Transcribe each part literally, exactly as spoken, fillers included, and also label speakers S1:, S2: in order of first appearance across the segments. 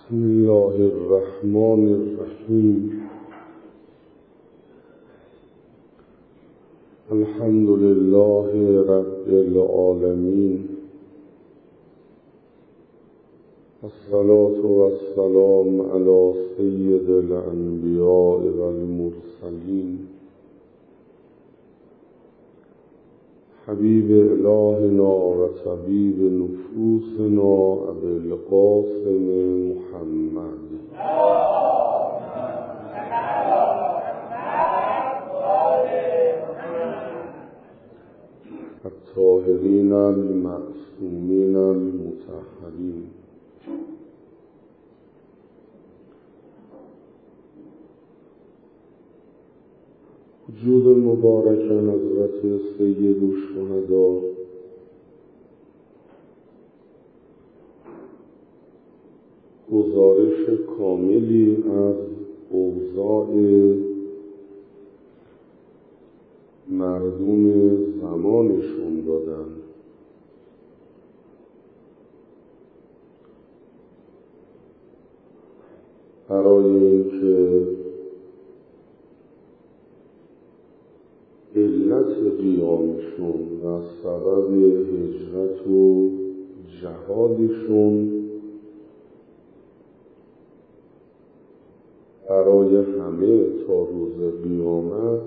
S1: بسم الله الرحمن الرحیم. الحمد لله رب العالمین، الصلاة والسلام علی سید الانبیاء والمرسلین، حبیب الهنا و طبیب نفوسنا ابی القاسم محمد الطاهرین المعصومین المطهرین. وجود مبارک حضرت سید الشهدا گزارش کاملی از اوضاع مردم زمانشون دادن. برای اینکه علت قیامشون و سبب هجرت و جهادشون برای همه تا روز قیامت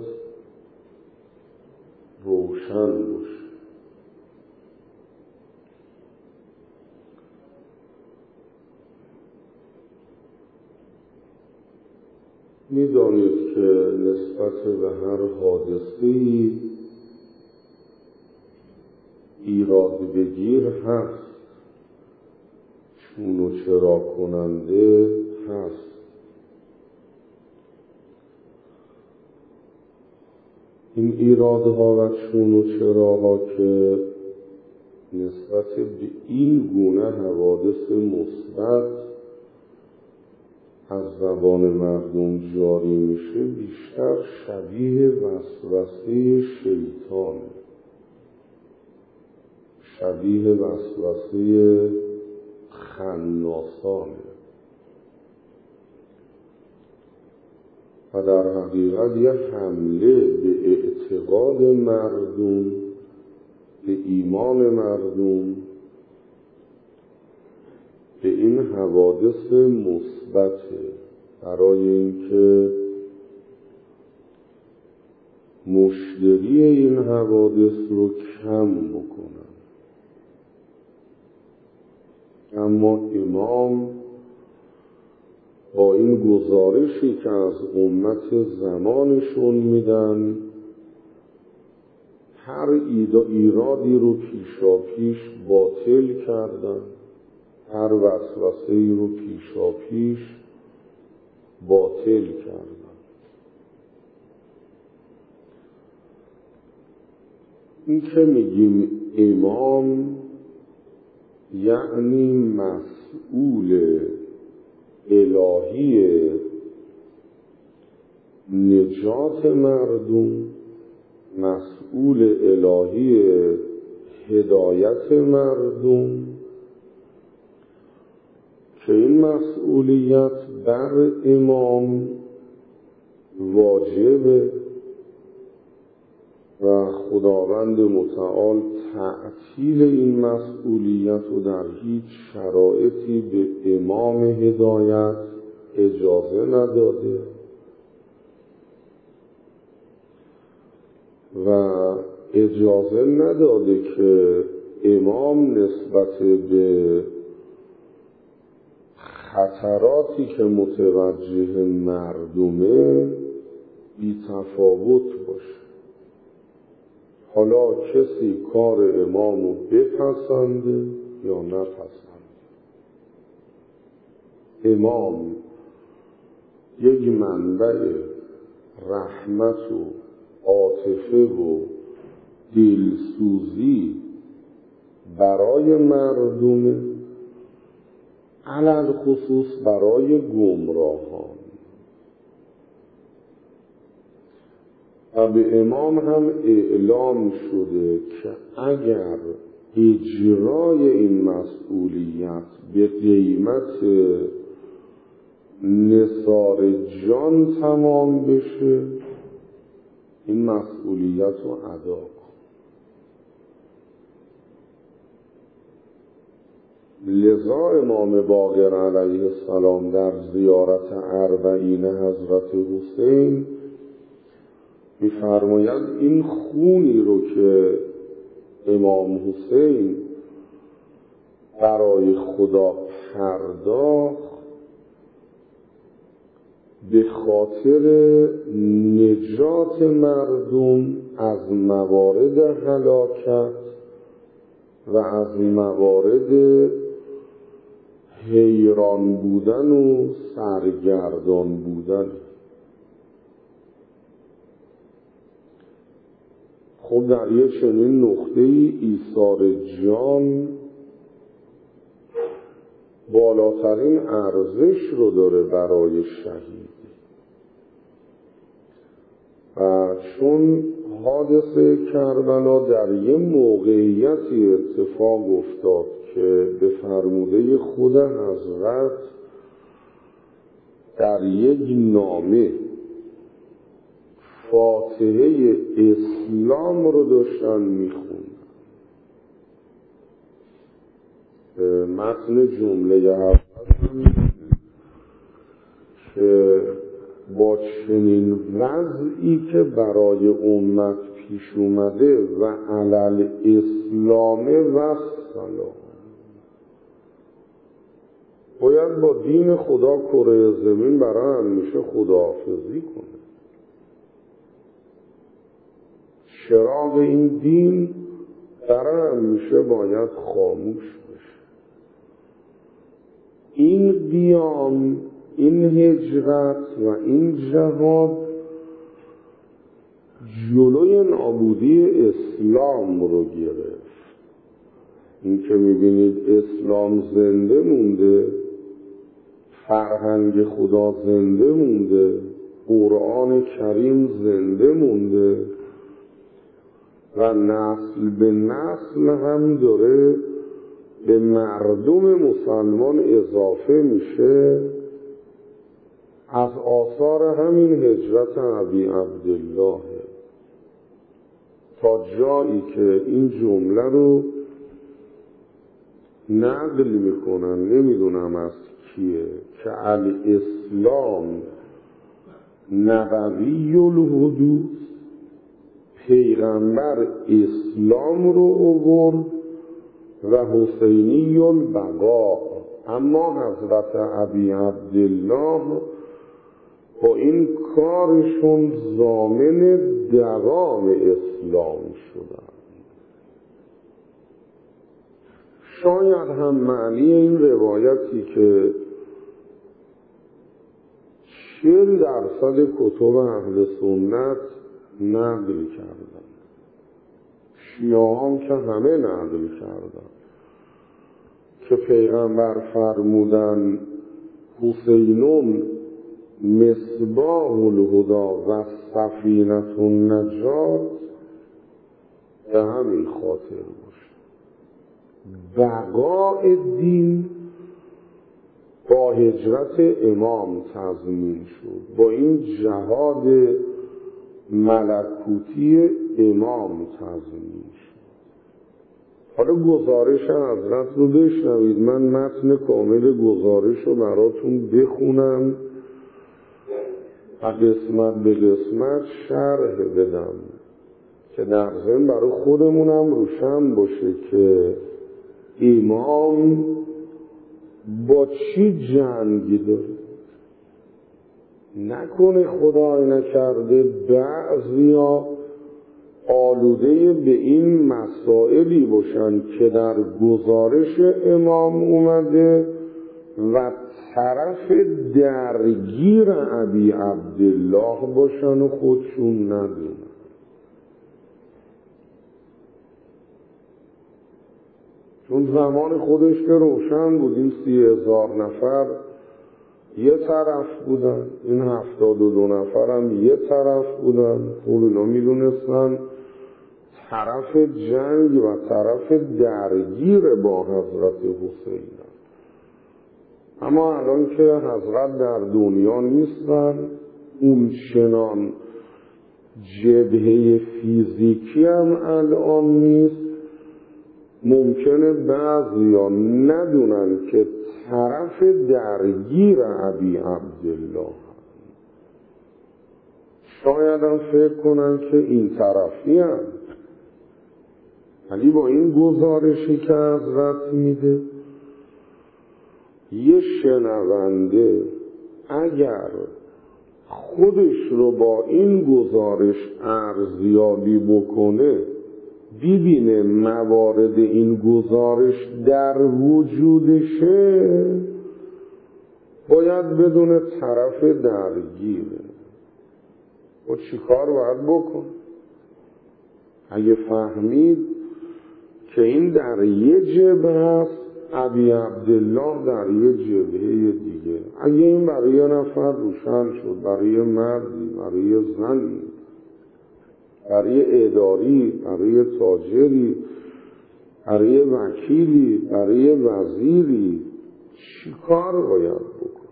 S1: روشن باشه. می‌دانید که نسبت به هر حادثه‌ای ایراد بگیر هست، چون و چرا کننده هست. این ایرادها و چون و چراها که نسبت به این گونه حوادث مثبت از زبان مردم جاری میشه، بیشتر شبیه وسوسه شیطان، شبیه وسوسه خناسانه و در حقیقت یه حمله به اعتقاد مردم، به ایمان مردم، به این حوادث مثبت، برای اینکه مشتری این حوادث رو کم بکنن. اما امام با این گزارشی که از امت زمانشون میدن، هر ایرادی رو پیشا پیش باطل کردن، هر وسوسه‌ای رو پیشا پیش باطل کردن. این که میگیم امام یعنی مسئول الهی نجات مردم، مسئول الهی هدایت مردم، که این مسئولیت بر امام واجبه و خداوند متعال تعطیل این مسئولیت رو در هیچ شرایطی به امام هدایت اجازه نداده و اجازه نداده که امام نسبت به خطراتی که متوجه مردمه بی تفاوت باشه. حالا کسی کار امامو بپسنده یا نپسنده، امام یک منبع رحمت و عاطفه و دلسوزی برای مردمه، علل خصوص برای گمراهان. و به امام هم اعلام شده که اگر اجرای این مسئولیت به قیمت نثار جان تمام بشه، این مسئولیت رو ادا کن. لذا امام باقر علیه السلام در زیارت اربعین حضرت حسین می‌فرماید این خونی رو که امام حسین برای خدا پرداخت به خاطر نجات مردم از موارد هلاکت و از موارد حیران بودن و سرگردان بودن. خب در یک چنین نقطه‌ای ایثار جان بالاترین ارزش رو داره برای شهید. و چون حادثه کربلا در یه موقعیتی اتفاق افتاد که به فرموده خود حضرت در یک نامه فاتحه اسلام رو داشتن میخوندن. متن جمله اول که با چنین وضعی که برای امت پیش اومده و علل اسلام و سلام باید با دین خدا کره زمین برای همیشه خداحافظی کنه. چراغ این دین برای همیشه باید خاموش بشه. این قیام، این هجرت و این جهاد جلوی نابودی اسلام رو گرفت. این که میبینید اسلام زنده مونده، فرهنگ خدا زنده مونده، قرآن کریم زنده مونده و نسل به نسل هم داره به مردم مسلمان اضافه میشه از آثار همین هجرت ابی عبدالله، تا جایی که این جمله رو نقل میکنن، نمیدونم از کیه، که الاسلام نبوی الحدوث، پیغمبر اسلام رو آورد و حسینی البقا، اما حضرت ابی عبدالله با این کارشون ضامن دوام اسلام شدن. شاید هم معنی این روایتی که چهل درصد کتب اهل سنت نقل کردن، شیعه هم که همه نقل کردن، که پیغمبر فرمودن حسینون مصباح الهدا و سفینة النجات، به همین خاطر باشه. بقای دین با هجرت امام تضمین شد، با این جهاد ملکوتی امام تضمین شد. حالا گزارش حضرت رو بشنوید، من متن کامل گزارش رو براتون بخونم و قسمت به قسمت شرح بدم که در ضمن برای خودمونم روشن باشه که امام با چی جنگی داره. نکنه خدای نکرده بعضیا آلوده به این مسائلی باشن که در گزارش امام اومده و طرف درگیر ابی عبدالله باشن و خودشون ندونن. چون زمان خودش که روشن بود این سی هزار نفر یه طرف بودن، این هفتاد و دو نفر هم یه طرف بودن. خب اینا میدونستن طرف جنگ و طرف درگیر با حضرت حسین. اما الان که حضرت در دنیا نیستن، اون چنان جبهه فیزیکی هم الان نیست، ممکنه بعضیا ندونن که طرف درگیر ابی عبدالله شاید هم فکر کنن که این طرفی هم، ولی با این گزارشی که حضرت میده یه شنونده اگر خودش رو با این گزارش ارزیابی بکنه، ببینه موارد این گزارش در وجودشه، باید بدون طرف درگیره و چی کار باید بکن؟ اگه فهمید که این در یه جبهه هست، ابی عبدالله در یه جبهه دیگه، اگه این برای یه نفر روشن شد، برای مردی، برای زنی، برای اداری، برای تاجری، برای وکیلی، برای وزیری، چی کار باید بکن؟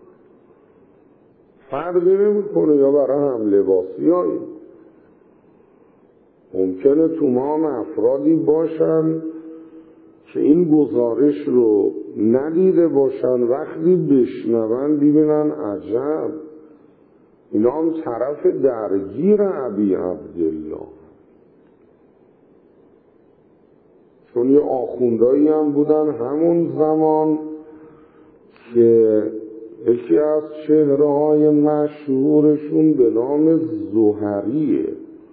S1: فرقی نمیکنه، یا برای هم لباسی هایی ممکنه تو ما هم افرادی باشن که این گزارش رو ندیده باشن، وقتی بشنون ببینن عجب اینا هم طرف درگیر ابی عبدالله. چون یه آخوندایی هم بودن همون زمان که یکی از چهره های مشهورشون به نام زهریه،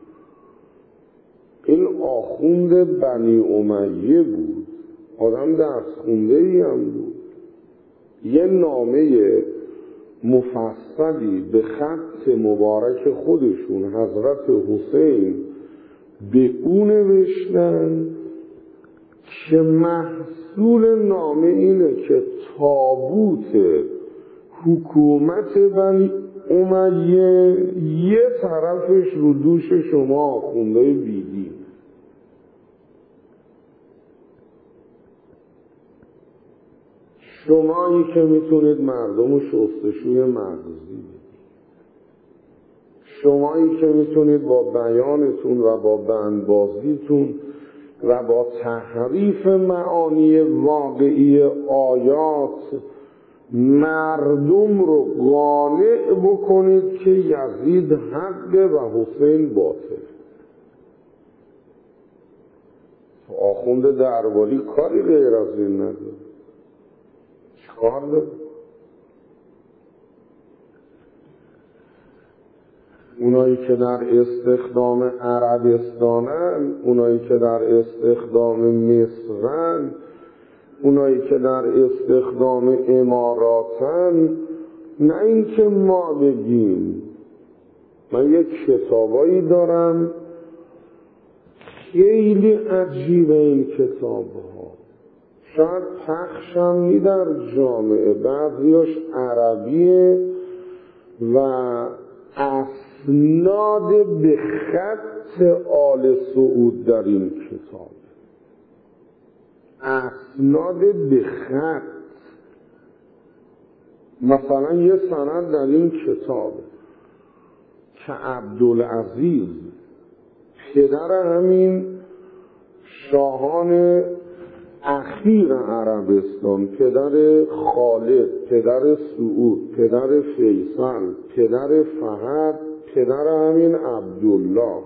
S1: این آخوند بنی امیه بود، آدم درس خونده ای هم بود. یه نامه مفصلی به خط مبارک خودشون حضرت حسین به او نوشتن که محصول نامه اینه که تابوت حکومت بنی امیه یه طرفش رو دوش شما آخوندهای بیدی، شمایی که میتونید مردم رو شستشوی مغزی، شمایی که میتونید با بیانتون و با بندبازیتون و با تحریف معانی واقعی آیات مردم رو قانع بکنید که یزید حقه و حسین باطل. آخوند درباری کاری غیر از این نداره، چیکار داره؟ اونایی که در استخدام عربستانن، اونایی که در استخدام مصرن، اونایی که در استخدام اماراتن، نه اینکه ما بگیم. من یک کتابایی دارم خیلی عجیبه، این کتاب ها شاید پخشم نی در جامعه، بعضیاش عربیه و اسناد به خط آل سعود در این کتاب، اسناد به خط. مثلا یه سند در این کتاب که عبدالعزیز پدر همین شاهان اخیر عربستان، پدر خالد، پدر سعود، پدر فیصل، پدر فهد، پدر همین عبدالله،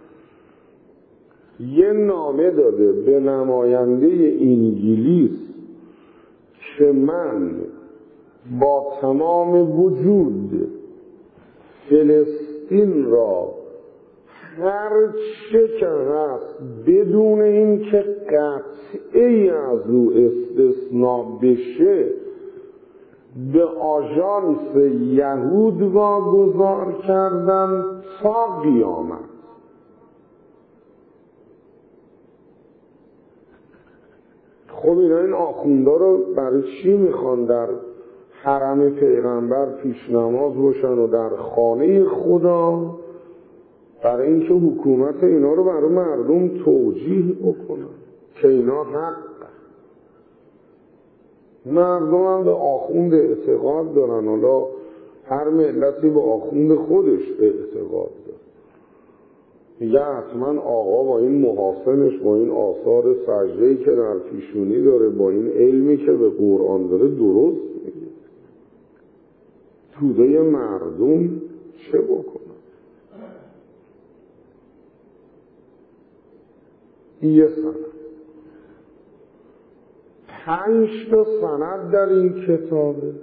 S1: یه نامه داده به نماینده انگلیس که من با تمام وجود فلسطین را هر چه که هست بدون این که قطعی از او استثناء بشه به آژانس یهود واگذار کردم تا قیامت. خب اینا این آخوندا رو برای چی میخوان در حرم پیغمبر پیش نماز باشن و در خانه خدا؟ برای اینکه حکومت اینا رو برای مردم توجیه بکنن که اینا حق. مردم هم به آخوند اعتقاد دارن، حالا هر ملتی به آخوند خودش اعتقاد داره. میگه حتما آقا با این محاسنش، با این آثار سجده‌ای که در پیشونی داره، با این علمی که به قرآن داره درست میگه. توده مردم چه بکنن؟ یه سند، پنج تا سند در این کتابه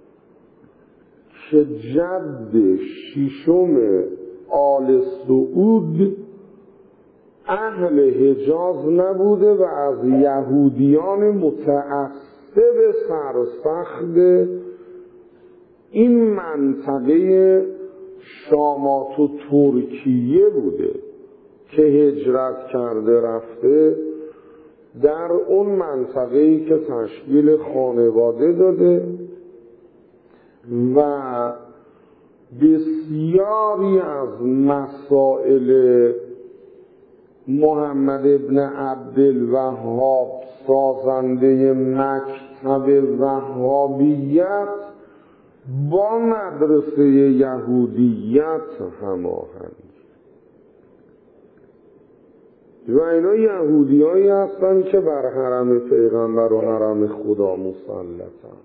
S1: که جد ششم آل سعود اهل حجاز نبوده و از یهودیان متعصب سرسخت این منطقه شامات و ترکیه بوده که هجرت کرده رفته در اون منطقه‌ای که تشکیل خانواده داده و بسیاری از مسائل محمد ابن عبدالوهاب سازنده مکتب وهابیت با مدرسه یهودیت هماهنگ و اینا یهودی هایی هستن که بر حرم پیغمبر و حرم خدا مسلطن.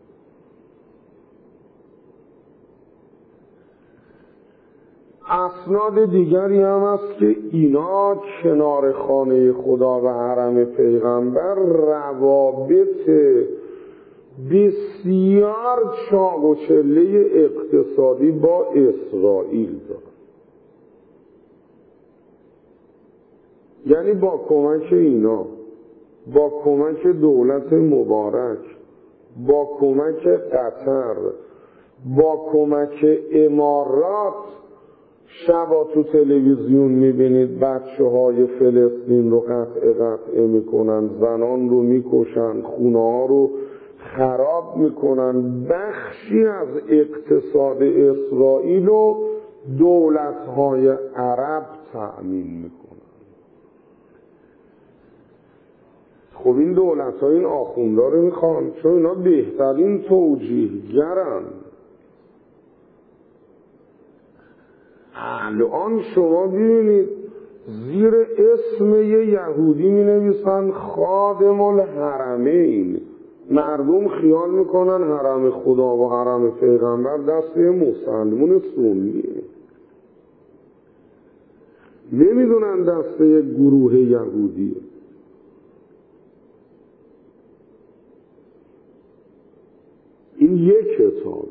S1: اسناد دیگری هم است که اینا کنار خانه خدا و حرم پیغمبر روابط بسیار چاق و چله اقتصادی با اسرائیل دارن. یعنی با کمک اینا، با کمک دولت مبارک، با کمک قطر، با کمک امارات، شبا تو تلویزیون میبینید بچه های فلسطین رو قطع قطعه میکنن، زنان رو میکشن، خونه ها رو خراب میکنن. بخشی از اقتصاد اسرائیل رو دولت های عرب تأمین میکنن. خب این دولت ها این آخوندا رو میخوان چون اینا بهترین توجیهگرن. الان شما ببینید زیر اسم یه یهودی می نویسن خادم الحرمین، مردم خیال میکنن حرم خدا و حرم پیغمبر دست یه مسلمون سنیه، نمیدونن دست یه گروه یهودیه. این یک کتابه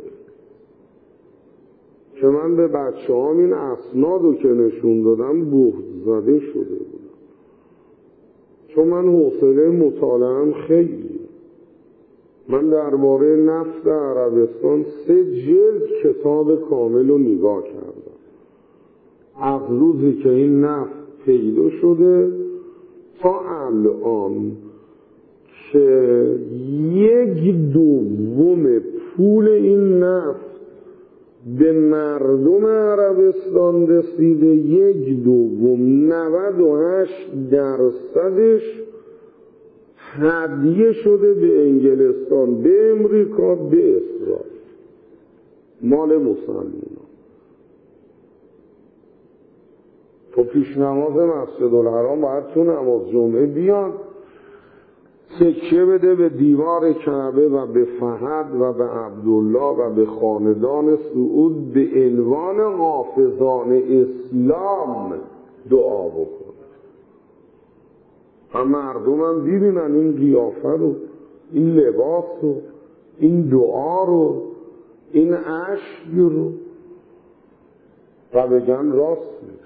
S1: که من به بچه هم این اسنادو که نشون دادم بهت زده شده بودم، چون من حوصله مطالعه‌ام خیلی. من درباره نفت عربستان سه جلد کتاب کامل رو نگاه کردم از روزی که این نفت پیدا شده تا الان، که یک دوم پول این نفت به مردم عربستان رسیده، یک دوم نود و هشت درصدش هدیه شده به انگلستان، به امریکا، به اسرائیل، مال مسلمانان. تو پیش نماز مسجد الحرام باید تو نماز جمعه بیان تکیه بده به دیوار کعبه و به فهد و به عبدالله و به خاندان سعود به عنوان حافظان اسلام دعا بکن و مردم هم ببینن این قیافه رو، این لباس رو، این دعا رو، این عشق رو و بگن راست میگه.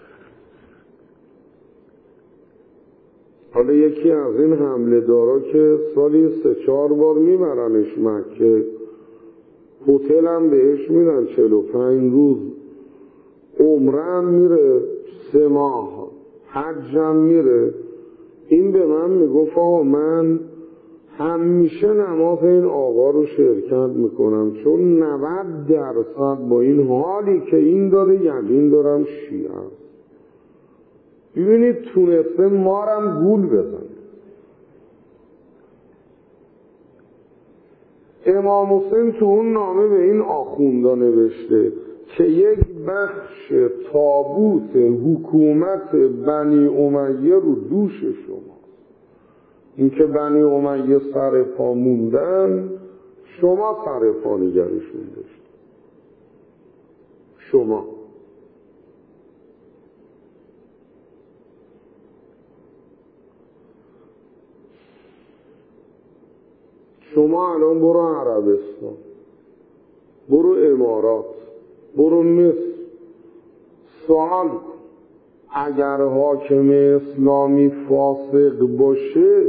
S1: حالا یکی از این حمله دارا که سالی سه چهار بار میبرنش مکه، هتل هم بهش میدن چهل و پنج روز، عمره هم میره سه ماه، حج هم میره. این به من میگفت آقا من همیشه نماز این آقا رو شرکت میکنم چون نود درصد با این حالی که این داره یقین دارم شیعه است. ببینید تونسته مارم گول بزن. امام حسین تو اون نامه به این آخوندا نوشته که یک بخش تابوت حکومت بنی امیه رو دوش شما، این که بنی امیه سر پا موندن، شما سر پا نگرشون داشت. شما شما الان برو عربستان، برو امارات، برو مصر، سوال کن اگر حاکم اسلامی فاسق باشه،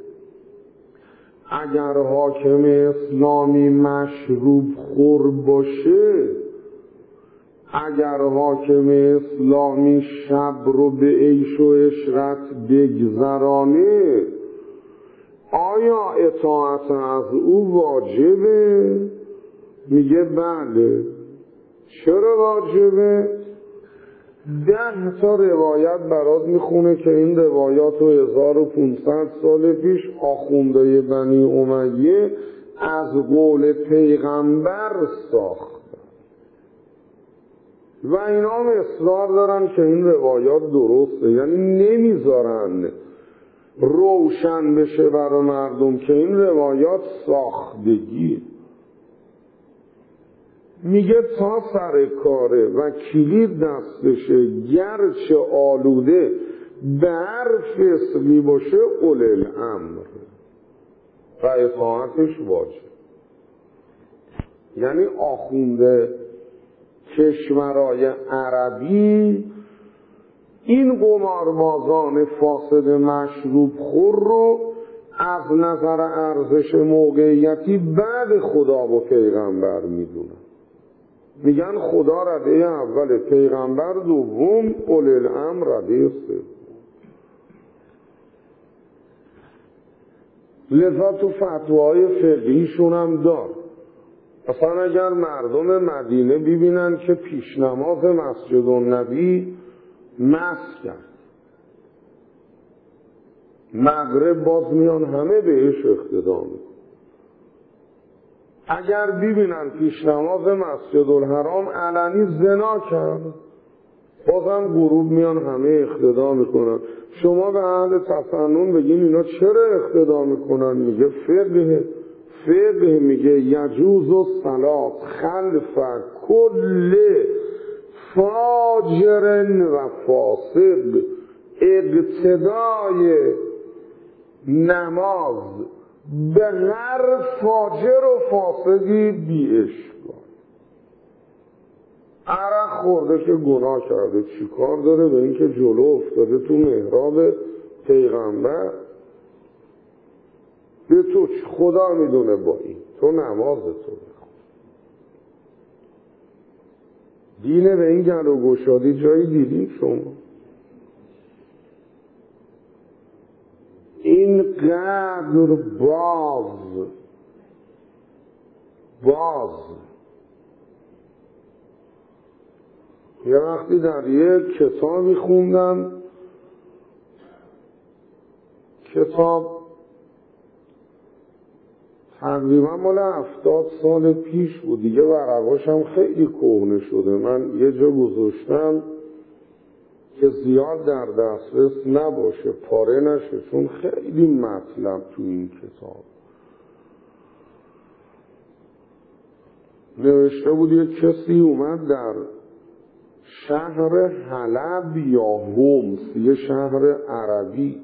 S1: اگر حاکم اسلامی مشروب خور باشه، اگر حاکم اسلامی شب رو به عیش و عشرت بگذرانه، آیا اطاعت از او واجبه؟ میگه بله. چرا واجبه؟ ده تا روایت برات میخونه که این روایات رو هزار و پونصد سال پیش آخوندهای بنی امیه از قول پیغمبر ساخت و اینا هم اصرار دارن که این روایات درسته، یعنی نمیذارن روشن بشه برای مردم که این روایات ساختگی. میگه تا سر کاره و کلید دستشه، گرچه آلوده به هر فسقی باشه اول الامر و اطاعتش واجب. یعنی آخونده کشورهای عربی این قماربازان فاسد مشروب خور رو از نظر ارزش موقعیتی بعد خدا و پیغمبر میدونن. میگن خدا رده اول، پیغمبر دوم، اول الامر رده سوم. لذا تو فتواهای فقهیشون هم دار. اصلا اگر مردم مدینه ببینن که پیش نماز مسجد النبی مس کرد، مغرب باز میان همه بهش اقتدا میکنن. اگر ببینن پیش نماز مسجد الحرام علنی زنا کرد، بازم غروب میان همه اقتدا میکنن. شما به اهل تفنن بگین اینا چرا اقتدا میکنن؟ میگه فقه. فقه میگه یجوز الصلاة خلف کل فاجر و فاسق، اقتدای نماز به هر فاجر و فاسقی بی اشکال. عرق خورده که گناه کرده، چی کار داره به این که جلو افتاده تو محراب پیغمبر؟ به تو خدا میدونه با این، تو نماز تو بخون. دینه به این گل و گشادی جایی دیدین شما؟ این قدر باز باز یه وقتی در یک کتابی خوندم، کتاب تقریبا مال هفتاد سال پیش بود دیگه، ورقاش هم خیلی کهنه شده. من یه جا گذاشتم که زیاد در دسترس نباشه، پاره نشه، چون خیلی مطلب تو این کتاب نوشته بود. یه کسی اومد در شهر حلب یا حمص، یه شهر عربی،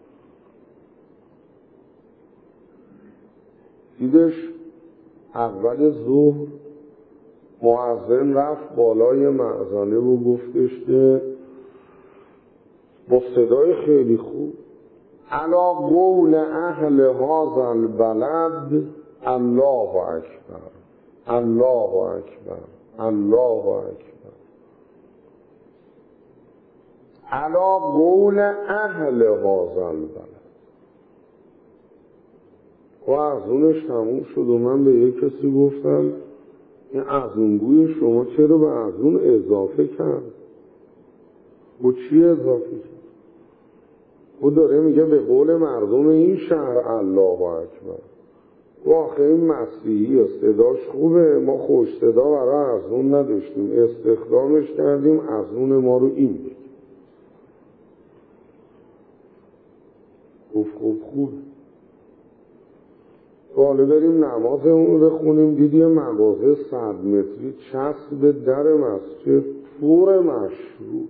S1: دیدش اول ظهر مؤذن رفت بالای مأذنه و گفتش که با صدای خیلی خوب علا قول اهل هذا البلد الله اکبر الله اکبر الله اکبر، علا قول اهل هذا البلد. و اذونش تموم شد و من به یک کسی گفتم این اذونگوی شما چرا به اذون اضافه کرد؟ و چی اضافه کرد؟ او داره میگه به قول مردم این شهر الله اکبر. واقعا این مسیحی صداش خوبه، ما خوش صدا برای ازون نداشتیم، استخدامش کردیم ازون ما رو این بگیم. خوب خوب خوب بالا بریم نمازمون بخونیم، دیدی مغازه صد متری چسب در مسجد پر مشروب.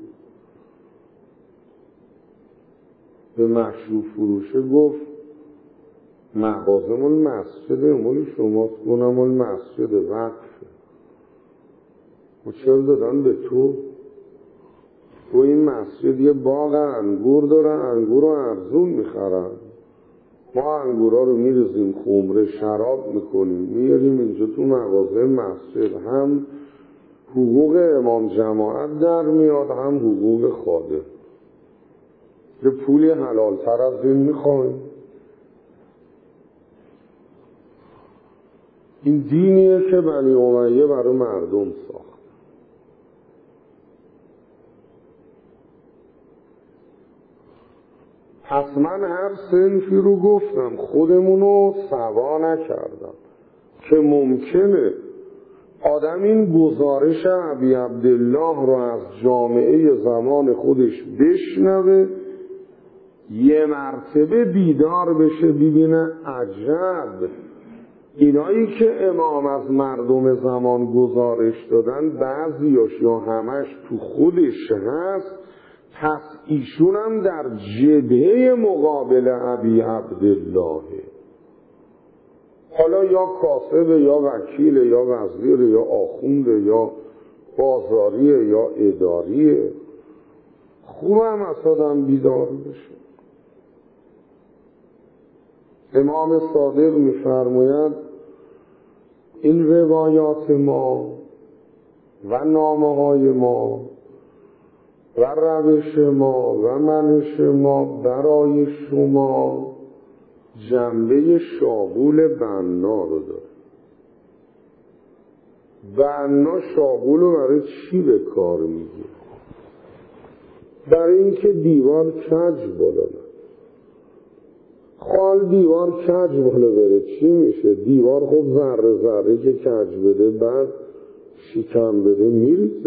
S1: به مشروب فروشه گفت مغازه مال مسجده، مال شماست. گفتم مال مسجده، وقفه. و چرا دادن به تو؟ و این مسجد یه باغ انگور داره، انگور رو ارزون میخرن، ما انگورا رو میریزیم خمره شراب میکنیم میاریم اینجا تو مغازه مسجد، هم حقوق امام جماعت در میاد هم حقوق خادم. یه پولی حلال تر از این میخوایم؟ این دینیه که بنی امیه برای مردم ساخت. پس من هر صنفی رو گفتم، خودمونو سوا نکردم که ممکنه آدم این گزارش ابی عبدالله رو از جامعه زمان خودش بشنوه، یه مرتبه بیدار بشه ببینه عجب اینایی که امام از مردم زمان گزارش دادن بعضیاش یا همش تو خودش هست، پس ایشون هم در جبهه مقابل ابی عبدالله، حالا یا کاسبه یا وکیل یا وزیر یا آخونده یا بازاریه یا اداریه. خوبم از آدم بیدار بشه. امام صادق می‌فرماید این روایات ما و نامه‌های ما و روش ما و منش ما برای شما جنبه شاغول بنا رو داره. بنا شاغول رو برای چی به کار میگه؟ برای اینکه دیوار کج بالا نه. خال دیوار کج بالا بره چی میشه؟ دیوار خب ذره ذره که کج بده بعد شکم بده میریزه.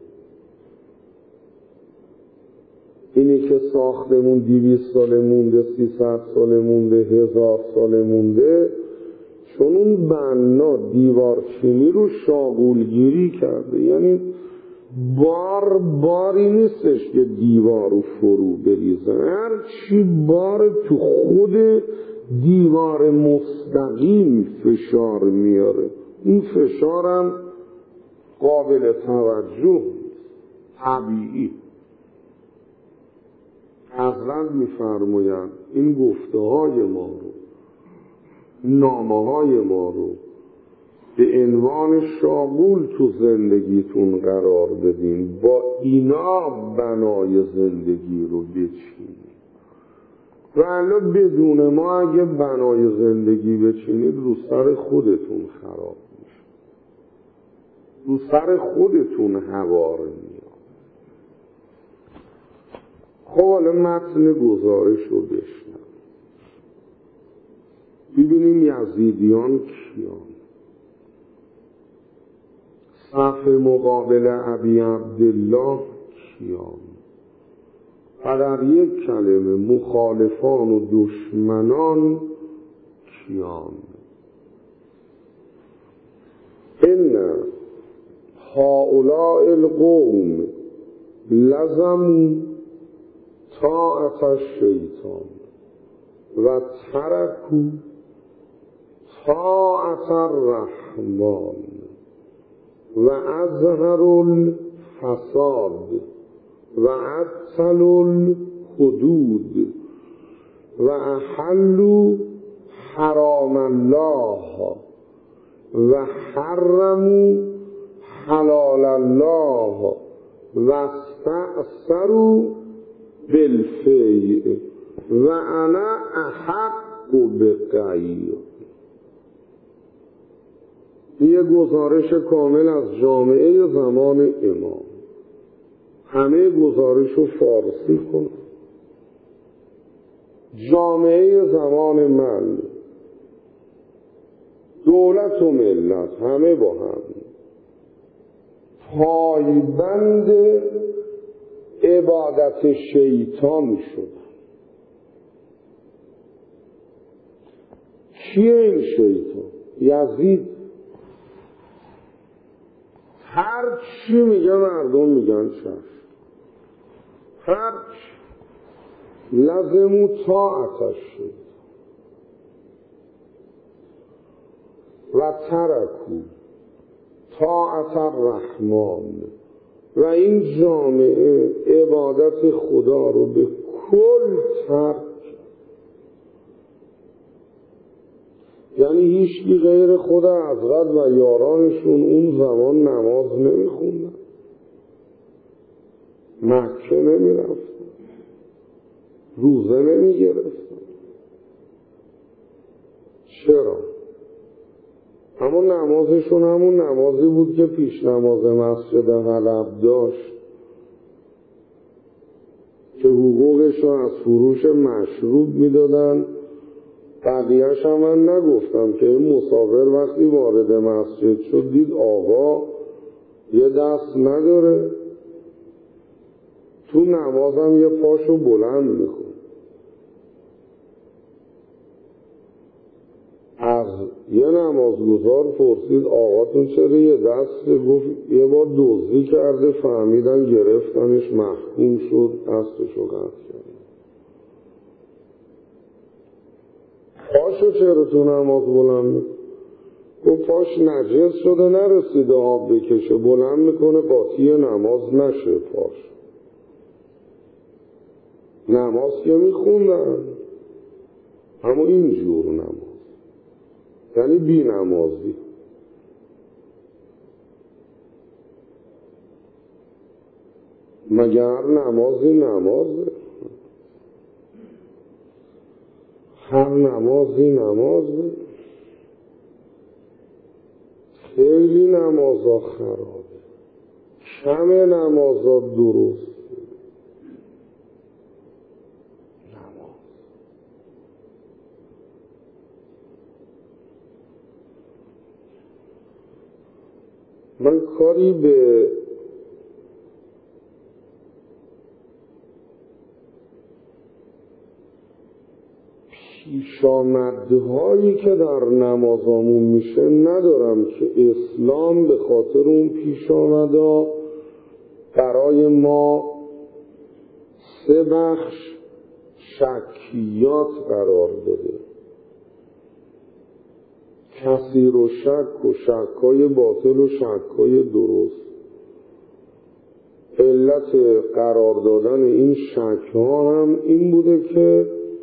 S1: اینی که ساختمون دویست ساله مونده، سیصد ساله مونده، هزار ساله مونده، چون اون بنا دیوارچینی رو شاغولگیری کرده. یعنی بار باری نیستش که دیوار رو فرو بریزه، هر چی بار تو خود دیوار مستقیم فشار میاره، این فشارم قابل توجه طبیعی. حضرت می‌فرمایند این گفته های ما رو، نامه های ما رو به عنوان شاغول تو زندگیتون قرار بدین، با اینا بنای زندگی رو بچینید. و الا بدون ما اگه بنای زندگی بچینید رو سر خودتون خراب میشه، رو سر خودتون هوار میاد. خب حالا متن گزارش رو بشنم ببینیم یزیدیان کیان. صف مقابل ابی عبدالله کیان؟ و در یک کلمه مخالفان و دشمنان کیان؟ ان هؤلاء القوم لزموا طاعت الشیطان و ترکوا طاعت الرحمن و اظهروا الفساد و عطلوا الحدود و احلوا حرام الله و حرموا حلال الله و استأثروا بالفیء و انا احق بقیع. یه گزارش کامل از جامعه زمان امام. همه گزارش رو فارسی کن. جامعه زمان من دولت و ملت همه با هم پایبند عبادت شیطان شدن. کیه این شیطان؟ یزید. هر چی میگه مردم میگن چشم، هر چی لازمو طاعتش شد و ترکو طاعت الرحمن و این جامعه عبادت خدا رو به کل ترک. یعنی هیچکی غیر خدا حضرت و یارانشون اون زمان نماز نمیخوندن، مکه نمیرفتن، روزه نمیگرفتن. چرا؟ همون نمازشون همون نمازی بود که پیش نماز مسجد حلب داشت که حقوقش رو از فروش مشروب میدادن. بقیهش هم من نگفتم که این مسافر وقتی وارد مسجد شد دید آقا یه دست نداره، تو نمازم یه پاشو بلند میکن. از یه نمازگزار پرسید آقاتون چرا یه دست؟ گفت یه بار دزدی کرده فهمیدن گرفتنش، محکوم شد، دستشو قطع کرد. پاشو چرا تو نماز بلند میکنه؟ گفت پاش نجس شده نرسیده آب بکشه، بلند میکنه قاطی نماز نشه پاش. نماز که میخوندن اما اینجور نماز، یعنی بی نمازی. مگر نمازی نمازه؟ هر نمازی نمازه. خیلی نمازا خرابه، کم نمازا درست. نماز من کاری به پیشامدهایی که در نمازامون میشه ندارم که اسلام به خاطر اون پیشامدها برای ما سه بخش شکیات قرار داده. کثیر و شک و شکای باطل و شکای درست. علت قرار دادن این شک ها هم این بوده که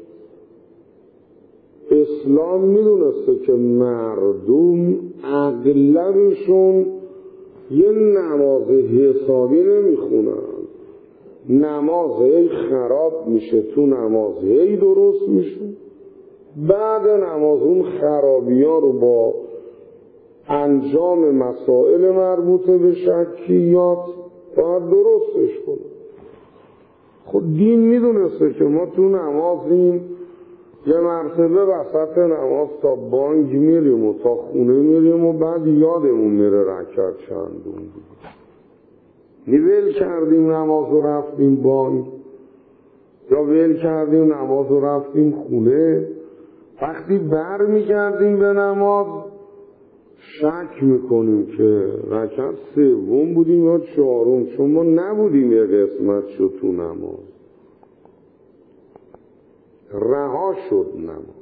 S1: اسلام میدونسته که مردم اغلبشون یه نماز حسابی نمیخونن، نماز هی خراب میشه تو نماز هی درست میشه، بعد نماز اون خرابی ها رو با انجام مسائل مربوطه به شکیات باید درستش کنه. خود دین میدونسته که ما تو نمازیم، یه مرتبه وسط نماز تا بانگ میریم و تا خونه میریم و بعد یادمون میره رکعت چندون بود. ول کردیم نماز رو رفتیم بانگ، یا ول کردیم نماز رو رفتیم خونه. وقتی بر میگردیم به نماز شک میکنیم که رکعت سوم بودیم یا چهارم، چون ما نبودیم یه قسمت شد تو نماز، رها شد نماز.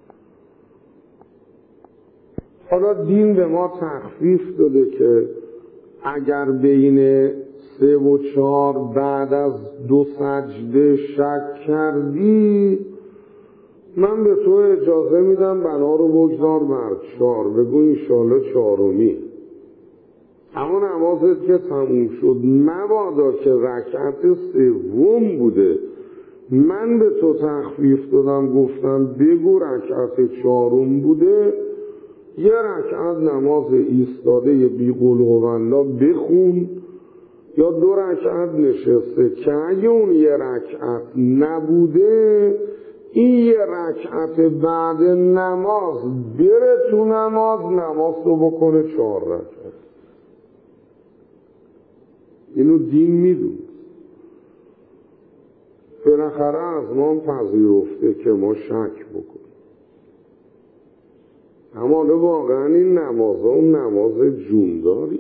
S1: حالا دین به ما تخفیف داده که اگر بین سه و چهار بعد از دو سجده شک کردی، من به تو اجازه میدم بنا رو بگذار بر چهار، بگو انشالله چهارمی. اما نمازت که تموم شد مبادا که رکعت سوم بوده، من به تو تخفیف دادم گفتم بگو رکعت چهارم بوده، یه رکعت نماز ایستاده بی قل هوالله بخون، یا دو رکعت نشسته که اگه اون یه رکعت نبوده این یه رکعت بعد نماز بره تو نماز، نماز رو بکنه چهار رکعت. اینو دین میدونه. بالاخره از ما پذیرفته که ما شک بکنیم. اما واقعا این نماز ها اون نماز جونداریه.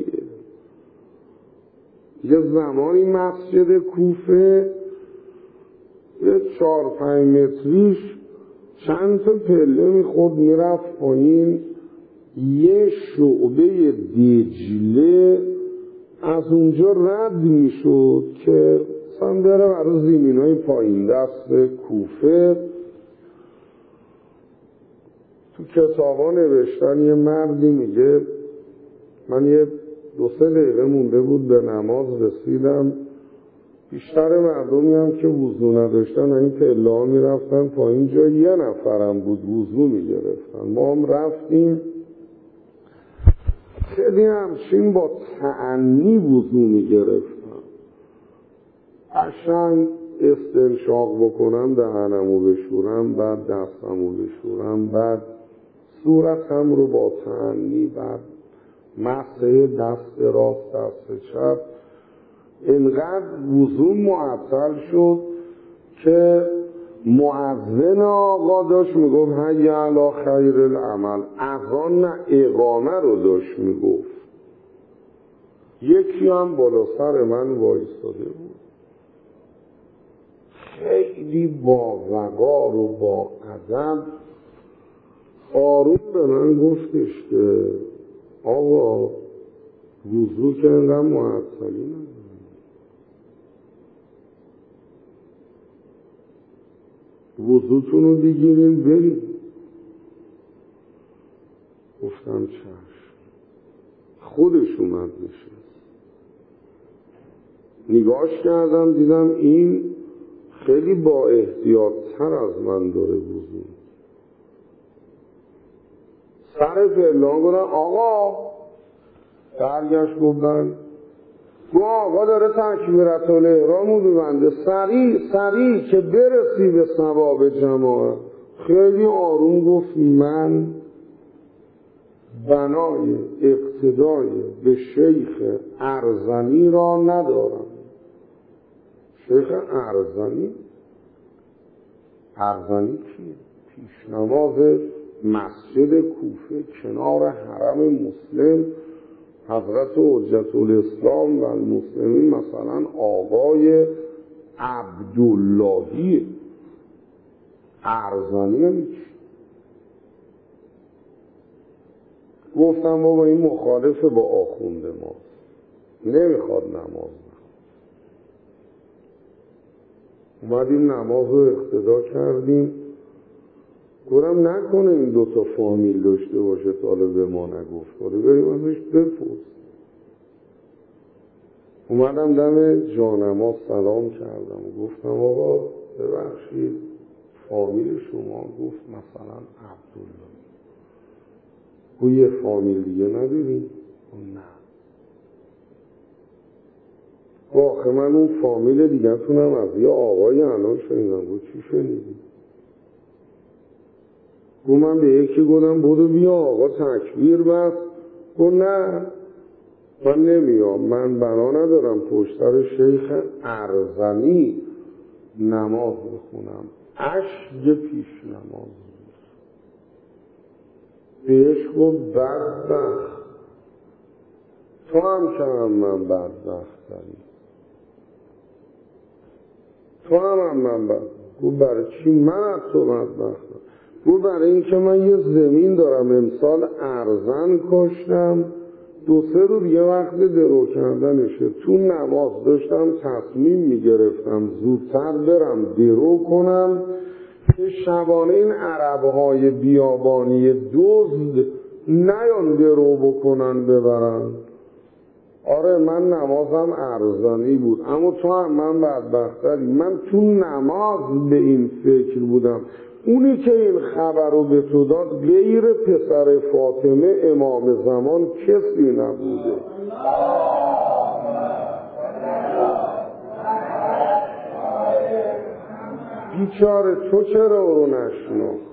S1: یه زمانی مسجد کوفه یه چار پنج متریش چند تا پله میخورد میرفت پایین، یه شعبه دجله از اونجا رد میشد که مثلا بره برای زمین های پایین دست کوفه. تو کتابا نوشتن یه مردی میگه من یه دو سه دقیقه مونده بود به نماز رسیدم، بیشتر مردمی هم که وضو نداشتن این پله ها میرفتن پایین، جا یه نفرم بود وضو میگرفتن. ما هم رفتیم، خیلی همچین با تعنی وضو میگرفتن، قشنگ استنشاق بکنم دهنمو بشورم، بعد دستمو بشورم، بعد صورتم رو با تعنی، بعد مسح دست راست دست چپ. اینقدر وضو معطل شد که مؤذن آقا داشت میگفت حی علی خیر العمل، اذان نه اقامه رو داشت میگفت. یکی هم بالا سر من وایستاده بود، خیلی با وقار و با ادب آروم به من گفتش که آقا وضو که اینقدر معطلی نداره، وضوتون رو بگیرین بریم. گفتم چشم. خودش اومد نشست، نگاش کردم دیدم این خیلی با احتیاط تر از من داره وضو. سر پلان گفتم آقا، برگشت گفتن گو آقا داره تکبیرت الاحرام رو ببنده، سریع سریع که برسی به ثواب جماعت. خیلی آروم گفت من بنای اقتدای به شیخ ارزنی را ندارم. شیخ ارزنی؟ ارزنی کیه؟ پیشنماز مسجد کوفه کنار حرم مسلم، حضرت حجت الاسلام و المسلمین، مثلا آقای عبداللهی. ارزنی هم چی؟ گفتم بابا این مخالف با آخوند ما، نمیخواد نماز. اومدیم نماز رو اقتدا کردیم. گفتم نکنه این دوتا فامیل داشته باشه طالب به ما نگفت، ولی بریم ازش بپرس. اومدم دم جانماز سلام کردم و گفتم آقا ببخشید فامیل شما؟ گفت مثلا عبدالله. گفت یه فامیل دیگه نداریم؟ نه. آخه من اون فامیل دیگه تونم از یه آقای الان شنیدم. گفت چی شنیدی؟ گفت من به یکی گفتم بودو بیا آقا تکبیر بس. گفت نه من نمیام، من بنا ندارم پشت سر شیخ ارزنی نماز بخونم. اشک پیش نماز بهش گفت بدبخت، تو هم که هم من بدبخت داری، تو هم هم من بدبخت. گفت برای چی من از تو بدبختم؟ گفت برای این که من یه زمین دارم امسال ارزن کاشتم، دو سه رو دیگه وقت درو کردنشه، تو نماز داشتم تصمیم میگرفتم زودتر برم درو کنم که شبانه این عربهای بیابانی دزد نیان درو بکنن ببرن. آره من نمازم ارزانی بود، اما تو هم من بدبختری. من تو نماز به این فکر بودم. اونی که این خبر رو به تو داد غیر پسر فاطمه امام زمان کسی نبوده. بیچاره تو چرا او رو نشناخت؟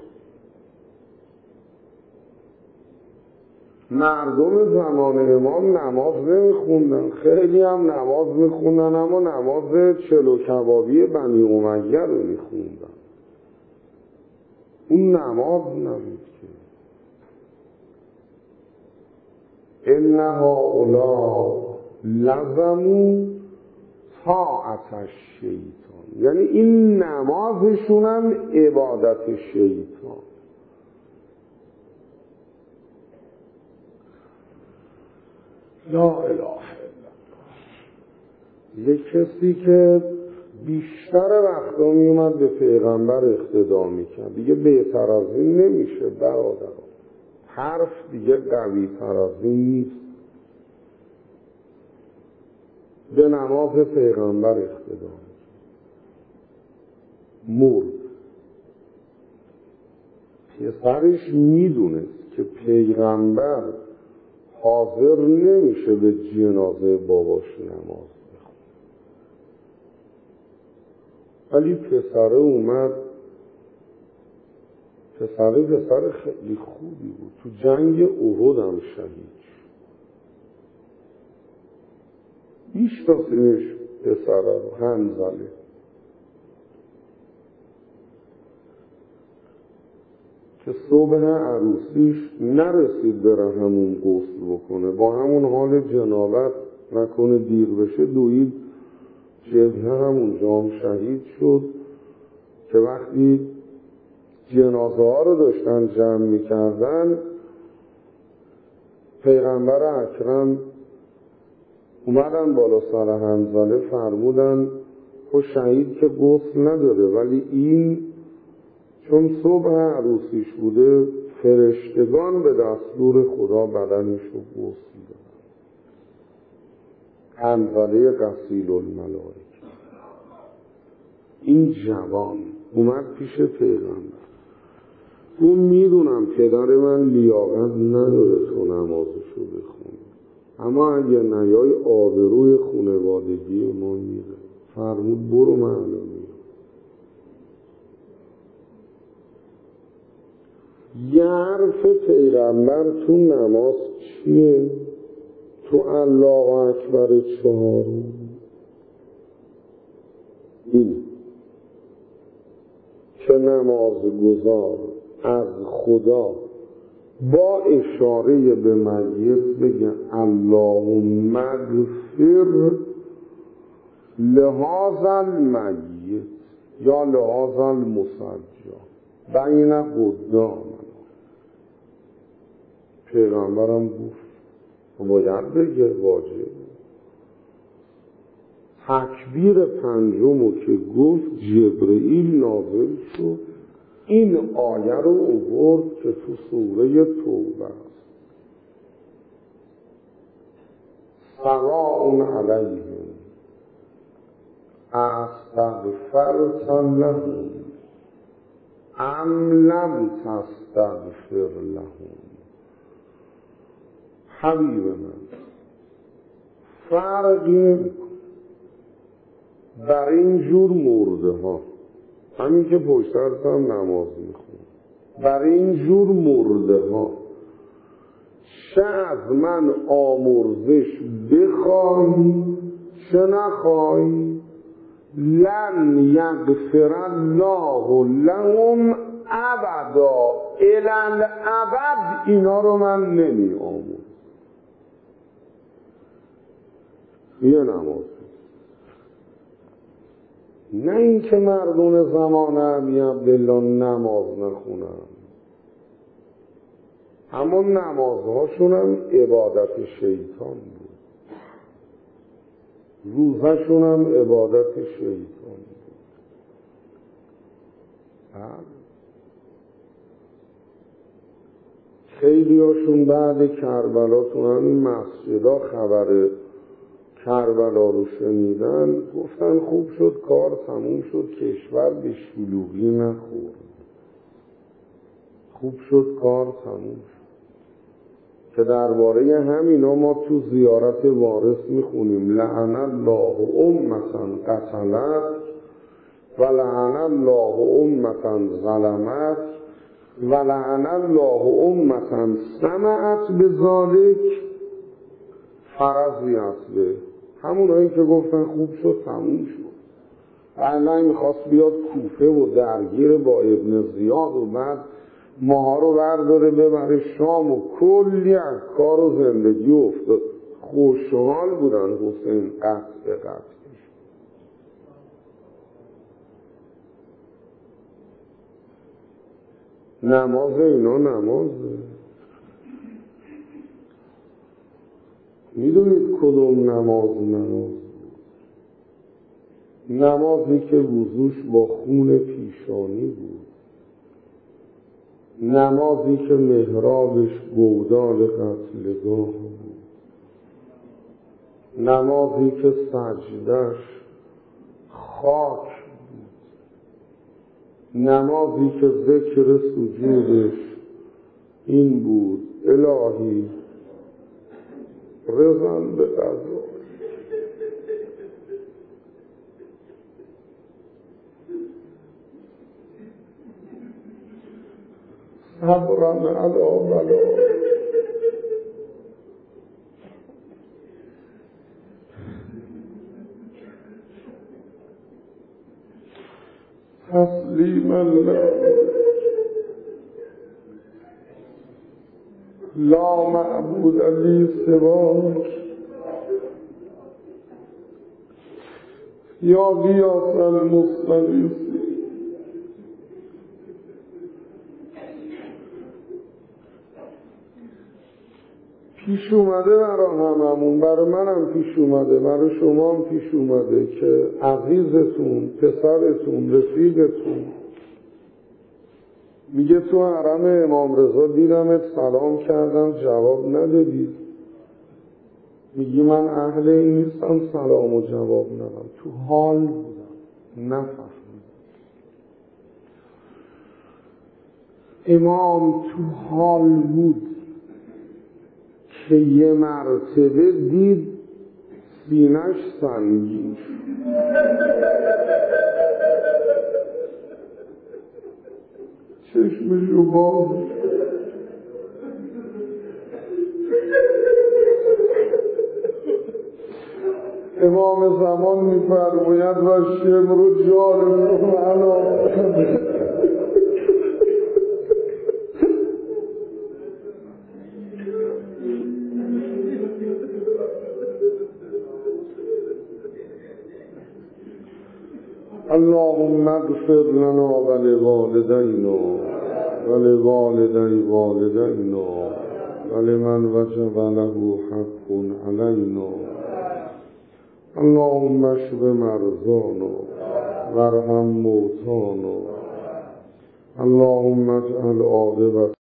S1: مردم زمان امام نماز نمیخوندن، خیلی هم نماز میخوندن اما نماز چلو کبابی بنی امیه رو میخوندن. اون نماز نبود که ان هؤلاء لزموا طاعت الشیطان، یعنی این نمازشون هم عبادت شیطان. لا اله الا الله. یک کسی که بیشتر وقتا میومد به پیغمبر اقتدا میکرد، دیگه بهتر از این نمیشه برادران. حرف دیگه قوی تر از این نیست. به نماز پیغمبر اقتدا مرد. پسرش میدونست که پیغمبر حاضر نمیشه به جنازه باباش نماز بخونه، ولی پسره اومد. پسره پسر خیلی خوبی بود، تو جنگ احد هم شهید شد. میشناسینش پسره رو، حنظله. که صبح عروسیش نرسید بره همون غسل بکنه، با همون حال جنابت نکنه دیر بشه دوید جبهه، همونجا هم شهید شد. که وقتی جنازه ها رو داشتن جمع میکردن، پیغمبر اکرم اومدن بالا سر حنظله فرمودن خب شهید که غسل نداره، ولی این چون صبح عروسیش بوده فرشتگان به دستور خدا بدنش رو غسل دادن. حنظله غسیل الملائکه. این جوان اومد پیش پیغمبر، اون میدونم پدر من لیاقت نداره تو نمازشو بخونی، اما اگه نیای آبروی خانوادگی ما میره. فرمود برو من الان میرم. یه حرف پیغمبر تو نماز چیه؟ تو الله اکبر چهارم این که نماز گذار از خدا با اشاره به میت بگه اللهم اغفر لهذا المیت یا لهذا المسجى بین قدامنا. پیغمبرم گفت باید بگه، واجب. تکبیر پنجمو که گفت جبرئیل نازل شد، این آیه رو آورد که تو سوره توبه است. سواء علیهم استغفرت لهم ام لم تستغفر لهم. حبیب من فرقی نمی‌کنه بر این جور مرده ها، همین که پشت سرت هم نماز میخونه، بر این جور مرده ها چه از من آمرزش بخواهی چه نخواهی، لن یغفر الله لهم ابدا، الالابد اینا رو من نمی آمرزم. یه نماز، نه این که مردم زمان ابی عبدالله نماز نخونن، اما نمازهاشون هم عبادت شیطان بود، روزهشون هم عبادت شیطان بود. خیلی هاشون بعد کربلا تو همین مسجدا خبر کربلا رو شنیدن، گفتن خوب شد کار تموم شد، کشور به شلوغی نخورد، خوب شد کار تموم شد. که درباره همینا ما تو زیارت وارث میخونیم لعن الله امة قتلت ولعن الله امة ظلمت ولعن الله امة سمعت بذلک فرضیت به. همونایی که گفتن خوب شد تموم شد. اعلی میخواست بیاد کوفه و درگیر با ابن زیاد و بعد ماها رو برداره ببره شام و کلی از کار و زندگی افتاد. خوشحال بودن حسین قطع به قطع. نماز اینا نمازه. میدونید کدوم نماز نماز؟ نمازی که وضوش با خون پیشانی بود، نمازی که محرابش گودال قتلگاه بود، نمازی که سجدش خاک بود، نمازی که ذکر سجودش این بود: الهی رضان به قضا. صبرم علی بلا. تسلیما لا معبود لی سواک یا غیاث المستغیثین. پیش اومده برای هممون، برای منم پیش اومده، برای شما هم پیش اومده که عزیزتون، پسرتون، رفیقتون میگه تو حرم امام رضا دیدمت، سلام کردم جواب ندادی. میگی من اهل این نیستم سلام و جواب ندم. تو حال بودم، نفهمیدم. امام تو حال بود که یه مرتبه دید سینش سنگین شد. چشمشو باز امام زمان میفرماید و شمر جارتون علا. اللهم اغفر لنا ولوالدینا ولوالدی والدینا ولمن وجب له حق علینا. اللهم اشف مرضانا وارحم موتانا. اللهم اجعل عاقبت